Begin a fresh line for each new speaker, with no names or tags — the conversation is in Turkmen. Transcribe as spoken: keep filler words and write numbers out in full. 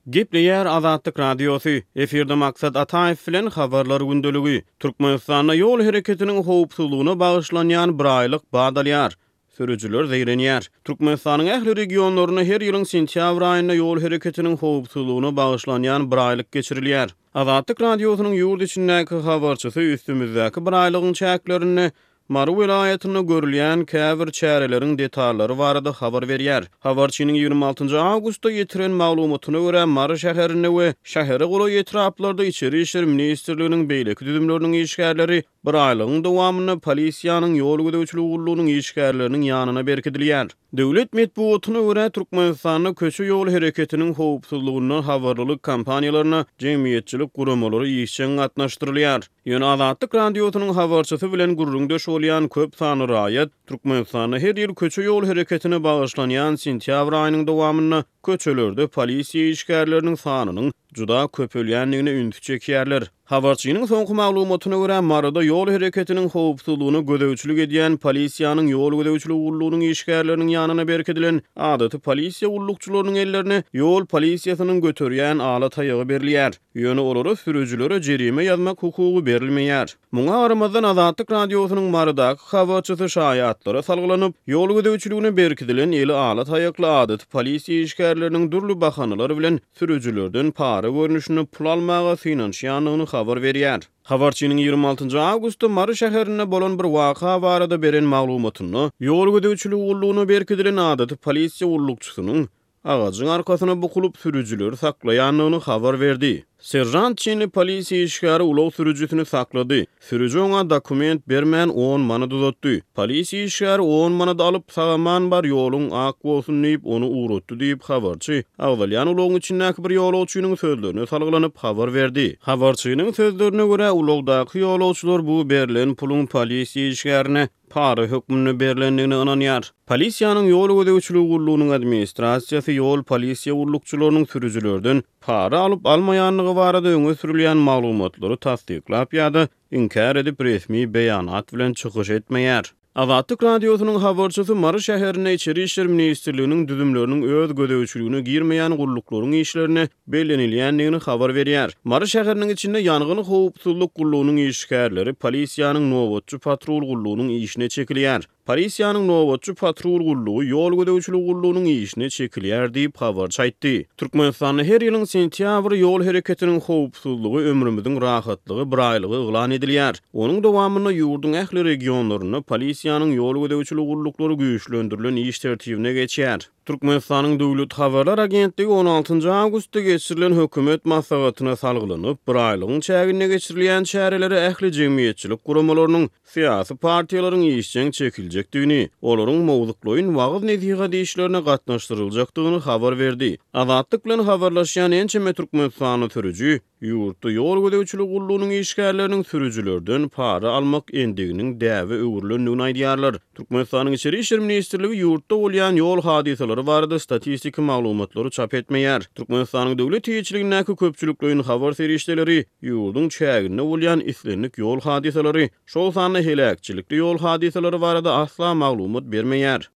Gepleýär Azatlyk Radiosu. Eferde maksat Ataýew bilen habarlar gündölügi. Türkmenistanda ýol hereketiniň howpsuzlygyna bagyşlanýan bir aýlyk badalýar. Sürüjüler zeýrenýär. Türkmenistanyň ähli regionlaryna her ýylyň sentýabr aýynda ýol hereketiniň howpsuzlygyna bagyşlanýan bir aýlyk geçirilýär. Azatlyk Radiosynyň ýurt içindäki habarçysy üstümizdäki bir aýlygyň çäklerini Mary vilayatyna görülýän käbir çäreleriň detallary barada habar berýär. Habarçynyň ýygrimi altynjy awgustda ýetiren maglumatyna görä Mary şäherine we şähere gola ýetraplarda Içeri işler ministrliginiň beýleki düzümleriniň işgärleri bir aýlygyň dowamyny polisiýanyň ýol gödäwçiligi gullugynyň işgärleriniň ýanyna berkidilýär. Döwlet medeniýetyne görä Türkmenistanyň köçü ýol hereketiniň howpsuzlygyny habarlyk kampaniýalaryna jemgyýetçilik guramalary işçiň gatnaşdyrylýar. Ýöne Azatlyk Radiosynyň habarçysy bilen gurrundaş bolýan köp sany raýat Türkmenistanyň her ýyl köçü ýol hereketine bagyşlanýan sentýabr aýynyň dowamyny köçelerde polisiýa işgärleriniň sanynyň juda köpelýändigine üntü çekýärler. Habarçynyň soňky maglumatyna görä Maryda ýol hereketiniň howpsuzlygyny gödäwçilik edýän polisiýanyň ýol gödäwçiligi gullugynyň işgärleriniň ýanyna berkidilen adaty polisiýa gullukçylarynyň ellerine ýol polisiýasynyň götürýän ala taýygy berilýär. Ýöne olary sürüjülere jerime ýazmak hukugy berilmeýär. Muňa garamazdan Azatlyk Radiosynyň Marydaky habarçysy şaýatlara salgylanyp ýol gödäwçiligine berkidilen eli ala taýykly adaty polisiýa işgärleriniň durly bahanalary bilen sürüjülerden para görnüşini pul almaga finansiýanlygyny habar berýär. Habarçynyň ýygrimi altynjy awgustda Mary şäherine bolan bir waka barada beren maglumatyny ýol gödäwçiligi gullugyna berkidilen adaty polisiýa gullukçysynyň agajyň arkasyna bukulup sürüjüleri saklaýanlygyny habar berdi. Serjant çini polisiýa işgäri ulaw sürüjüsini saklady. Sürüjü oňa dokument bermän on manat uzatdy. Polisiýa işgäri on manat alyp sagaman bar ýoluň ak bolsun diýip onu uğratdy diýip habarçy awdalýan ulawyň içindäki bir ýolawçynyň sözlerine salgylanyp habar berdi. Habarçynyň sözlerine görä ulawdaky ýolawçylar bu berilen pulun polisiýa işgärine para hökmüne berilendigini ananýar. Polisiýanyň ýol gödäwçiligi gullugynyň administrasiýasy ýol polisiýa gullukçylarynyň sürüjülerden para alyp almaýanlygy barada öňe sürilýän maglumatlary tasdiklap ýa-da inkar edip resmi beýanat bilen çykyş etmeýär. Azatlyk Radiosynyň habarçysy Mary şäherine Içeri işler ministrliginiň düzümleriniň öz gödäwçiligine girmeýän gulluklaryň işlerini bellenilýändigini habar berýär. Mary şäheriniň içinde ýangyn howpsuzlyk gullugynyň işgärleri polisiýanyň nowatçy patrul gullugynyň işine çekilýär. Polisiýanyň nowatçy patrul gullugy ýol gödäwçiligi gullugynyň işine çekilýär diýip habarçy aýtdy. Türkmenistanyň her ýylyň sentýabr ýol hereketiniň howpsuzlygy ömrümiziň rahatlygy bir aýlygy eglan edilýär. Onuň dowamyny ýurdun ähli regionlaryna polisiýanyň ýol gödäwçiligi gulluklary güýçlendirilen iş tertibine geçýär. Türkmenistanyň Döwlet Habarlar Agentligi on altynjy awgustda geçirilen hökümet maslahatyna salgylanyp bir aýlygyň çägine geçirilýän çäreleri ähli jemgyýetçilik guramalarynyň syýasy partiýalaryň işçiň çekiljekdigini, olaryň mowzuklyň wagyz nesihat işlerine gatnaşdyryljakdygyny habar berdi. Azatlyk bilen habarlaşýan ençeme Türkmenistanyň sürüjü ýurtda ýol gödäwçiligi gullugynyň işgärleriniň sürüjülerden para almak endiginiň däwe öwürlendigini aýdýarlar. Türkmenistanyň Içeri işler ministrligi ýurtda bolýan ýol hadiseleri barada statistik maglumatlary çap etmeýär. Türkmenistanyň döwlet ýetirligindäki köpçülikliň habar serişdeleri ýurdun çägine bolýan islenlik ýol hadiseleri, şol sany helakçilikli ýol hadiseleri barada asla maglumat bermeýär.